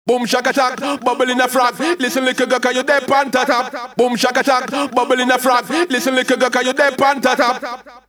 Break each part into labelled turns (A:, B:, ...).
A: Boom shaka attack, bubble in a frog. Listen little girl, 'cause you dead pan top. Boom shaka attack, bubble in a frog. Listen little girl, 'cause you dead pan top.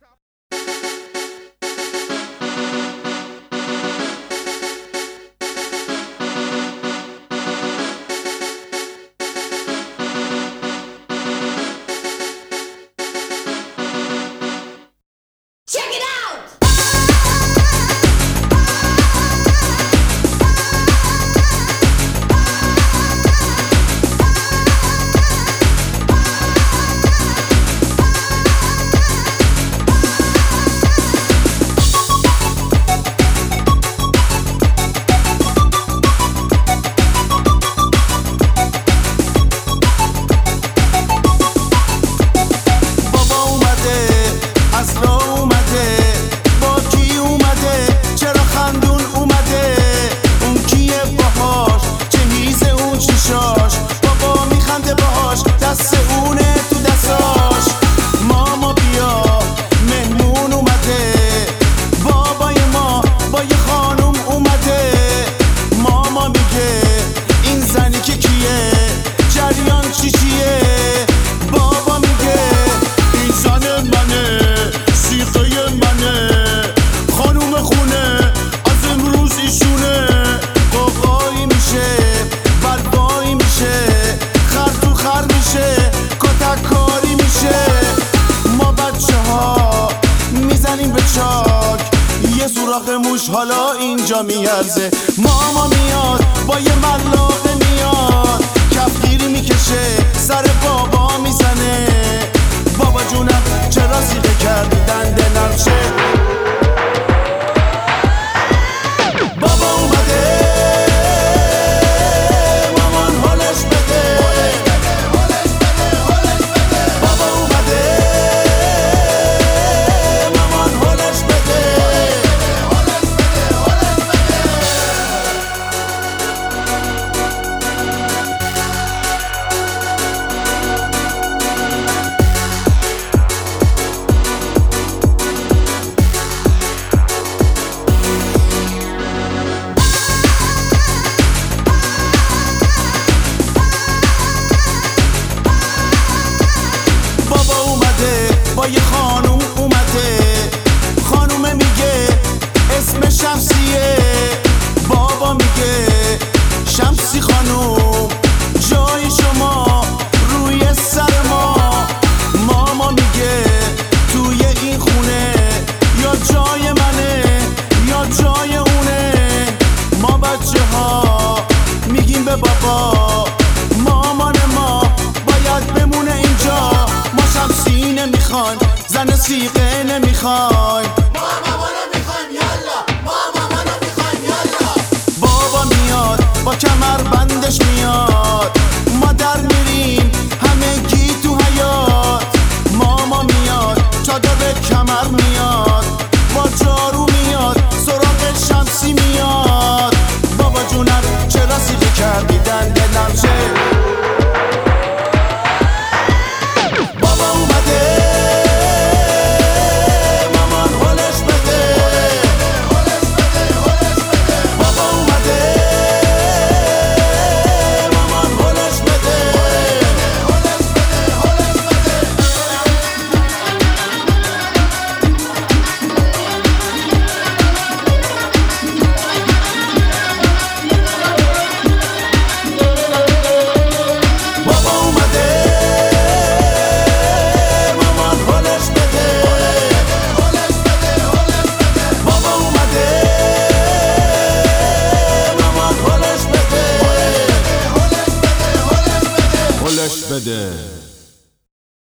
B: دست اونه تو دستاش ماما بیا مهمون اومده بابای ما با یه خانوم اومده ماما میگه این زنی که کیه جریان چیه بابا میگه این زن منه سیغه منه خانوم خونه از امروز ایشونه قاقایی میشه بربایی میشه خر میشه کتک کاری میشه ما بچه ها میزنیم به چاک یه سوراخ موش حالا اینجا میارزه ماما میاد با یه ملاقه میاد کفگیری میکشه سر بابا میزنه بابا جونم چرا سیغه کردی دنده نرشه بابا اومده با یه خانوم اومده خانومه میگه اسم شمسیه بابا میگه شمسی خانوم جای شما روی سر ما ماما میگه توی این خونه یا جای منه یا جای اونه ما بچه ها میگیم به بابا مامان ما باید بمونه اینجا ما شمسی نمیخوایم زن سیغه نمیخوایم
C: ماما نمیخوایم یالا ماما نمیخوایم یالا
B: بابا میاد با کمر بندش میاد ما در میریم همگی تو حیات ماما میاد چادر به کمر میاد با جارو میاد سراغ شمسی میاد بابا جونم چرا سیغه کردی دنده نرشه بده